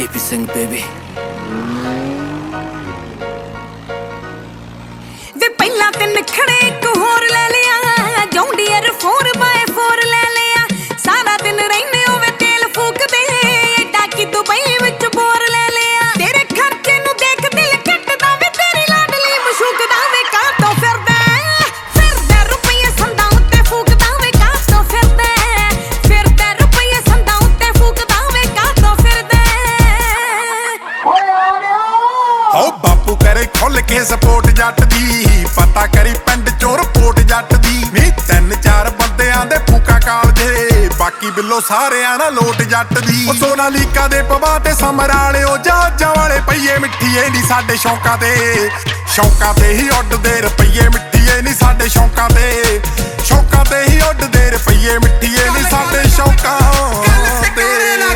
AP Singh baby। ਵੇ ਪਹਿਲਾਂ ਤੇ ਨਖੜੇ ਇੱਕ ਹੋਰ ਲੈ ਲਿਆ, ਜੌਂਡੀਅਰ 4x4 ਲੈ ਲਿਆ। ਸਾਰਾ ਦਿਨ ਰਹਿੰਦੇ ਹੋਵੇ ਤੇਲ ਫੂਕਦੇ, ਐਡਾ ਕਿ ਦੁਬਈ ਵਿੱਚ ਬੋਰ ਲੈ ਲਿਆ। ਤੇਰੇ ਖਰਚੇ ਨੂੰ ਦੇਖ ਦਿਲ ਕੱਟਦਾ ਵੇ, ਤੇਰੀ ਲਾਡਲੀ ਮਸ਼ੂਕਦਾ ਵੇ ਕਾਤੋਂ ਫਿਰਦਾ ਰੁਪਈਏ ਸੰਦਾਂ ਉੱਤੇ ਫੂਕਦਾ ਵੇ ਕਾਤੋਂ ਫਿਰਦਾ ਰੁਪਈਏ ਸੰਦਾਂ ਉੱਤੇ ਫੂਕਦਾ ਵੇ ਕਾਤੋਂ ਫਿਰਦਾ। ਓ ਬਾਪੂ ਕਰੇ ਖੁੱਲ ਕੇ ਸਪੋਰਟ ਜੱਟ ਦੀ, ਪਤਾ ਕਰੀ ਪਿੰਡ ਚੋਂ ਰਿਪੋਰਟ ਜੱਟ ਦੀ। ਨੀ 3-4 ਬੰਦਿਆਂ ਦੇ ਫੂਕਾ ਕਾਲਜੇ, ਬਾਕੀ ਬਿੱਲੋ ਸਾਰਿਆਂ ਨਾਲ ਲੋਟ ਜੱਟ ਦੀ। ਓ ਸੋਨਾਲੀਕਾ ਦੇ ਪਵਾ ਤੇ ਸਮਰਾਲਿਓ, ਜਹਾਜ਼ਾਂ ਵਾਲੇ ਪਈਏ ਮਿੱਠੀਏ ਨੀ ਸਾਡੇ ਸ਼ੌਂਕਾਂ ਤੇ ਹੀ ਉੱਡਦੇ ਰੁਪਈਏ ਮਿੱਠੀਏ ਨੀ ਸਾਡੇ ਸ਼ੌਂਕਾਂ ਤੇ ਹੀ ਉੱਡਦੇ ਰੁਪਈਏ ਮਿੱਠੀਏ ਨੀ ਸਾਡੇ ਸ਼ੌਂਕਾਂ ਤੇ।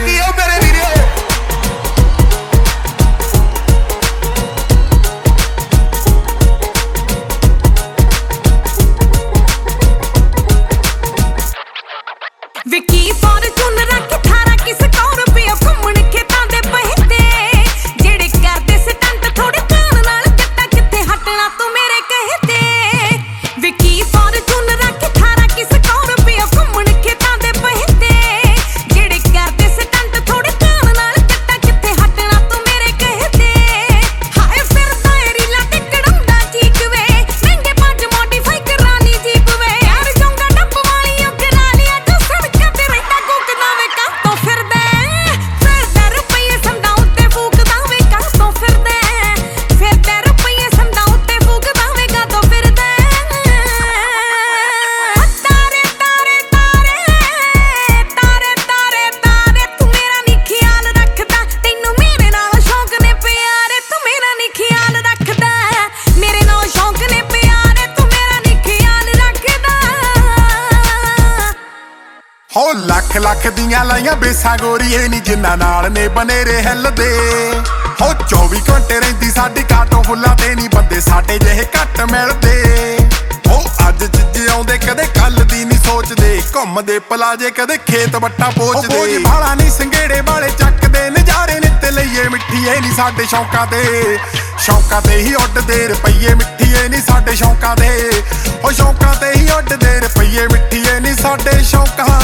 ਵਿਕੀ ਫੋਰਚੂਨ ਰੱਖ 18 ਕਿਸ ਰੁਪਇਆ ਘੁੰਮਣ ਖੇਤਾਂ ਦੇ ਪਹਿਤੇ, ਜਿਹੜੇ ਕਰਦੇ ਸਟੰਟ ਥੋੜੇ ਧਿਆਨ ਨਾਲ ਜੱਟਾ ਕਿੱਥੇ ਹਟਣਾ ਤੂੰ ਮੇਰੇ ਕਹਤੇ। ਵਿਕੀ ਫੋਰਚੂਨ ਰੱਖ 18 ਕਿਸ ਰੁਪਇਆ ਘੁੰਮਣ ਖੇਤਾਂ ਦੇ ਪਹਿਤੇ, ਜਿਹੜੇ ਕਰਦੇ ਸਟੰਟ ਥੋੜੇ ਧਿਆਨ ਨਾਲ ਜੱਟਾ ਕਿੱਥੇ ਹਟਣਾ ਤੂੰ ਮੇਰੇ ਕਹਤੇ। ਹਾਏ ਫਿਰਦਾ ਏ ਰੀਲਾ ਤੇ ਕੜਾਉਂਦਾ ਚੀਕ ਵੇ, ਮਹਿੰਗੇ ਪੰਜ ਮੋਡੀਫਾਈ ਕਰਾਨੀ ਜੀਪ ਵੇ। ਯਾਰ ਜੋਂਗਾ ਡੱਬ ਵਾਲੀਆਂ ਕਰਾ ਲਿਆ ਤੂੰ ਸੜਕਾਂ ਤੇ ਰਹਿੰਦਾ ਕੁੱਕਦਾ ਵੇ ਕਾਤੋਂ ਫਿਰਦਾ ਰੁਪਈਏ ਸੰਦਾਂ ਉੱਤੇ ਫੂਕਦਾ ਵੇ ਕਾਤੋਂ ਫਿਰਦਾ ਰੁਪਈਏ ਸੰਦਾਂ ਉੱਤੇ ਫੂਕਦਾ ਵੇ ਕਾਤੋਂ ਫਿਰਦਾ। ਤਾਰੇ ਤਾਰੇ ਤਾਰੇ ਤਾਰੇ ਤਾਰੇ ਤੂੰ ਮੇਰਾ ਨੀ ਖਿਆਲ ਰੱਖਦਾ, ਤੈਨੂੰ ਮੇਰੇ ਨਾਲ ਸ਼ੌਂਕ ਨੇ ਪਿਆਰੇ। ਤੂੰ ਮੇਰਾ ਨੀ ਖਿਆਲ ਰੱਖਦਾ, ਮੇਰੇ ਨਾਲ ਸ਼ੌਂਕ ਨੇ ਪਿਆਰੇ। ਤੂੰ ਮੇਰਾ ਨੀ ਖਿਆਲ ਰੱਖਦਾ। ਹੋ ਲੱਖ ਦੀਆਂ ਲਾਈਆਂ ਬੇਸਾਂ ਗੋਰੀਏ ਨੀ ਜਿੰਨਾਂ ਨਾਲ ਨੇ ਬਨੇਰੇ ਹਿੱਲਦੇ। ਹੋ 24 ਘੰਟੇ ਰਹਿੰਦੀ ਸਾਡੀ ਕਾਟੋਂ ਫੁੱਲਾਂ ਤੇ ਨੀ ਬੰਦੇ ਸਾਡੇ ਜਿਹੇ ਘੱਟ ਮਿਲਦੇ। ਹੋ ਅੱਜ ਜਿੱਜੇ ਆਉਂਦੇ ਕਦੇ ਕੱਲ ਦੀ ਨੀ ਸੋਚਦੇ, ਘੁੰਮਦੇ ਪਲਾਜੇ ਕਦੇ ਖੇਤ ਵੱਟਾ ਪੋਚਦੇ। ਬੋਝ ਭਾਲਾ ਨੀ ਸੰਘੇੜੇ ਵਾਲੇ ਚੱਕਦੇ, ਨਜ਼ਾਰੇ ਨਿੱਤ ਲਈਏ ਮਿੱਠੀਏ ਨੀ ਸਾਡੇ ਸ਼ੌਂਕਾਂ ਤੇ ਹੀ ਉੱਡਦੇ ਰੁਪਈਏ ਮਿੱਠੀਏ ਨੀ ਸਾਡੇ ਸ਼ੌਂਕਾਂ ਤੇ ਹੀ ਉੱਡਦੇ ਰੁਪਈਏ ਮਿੱਠੀਏ ਨੀ ਸਾਡੇ ਸ਼ੌਂਕਾਂ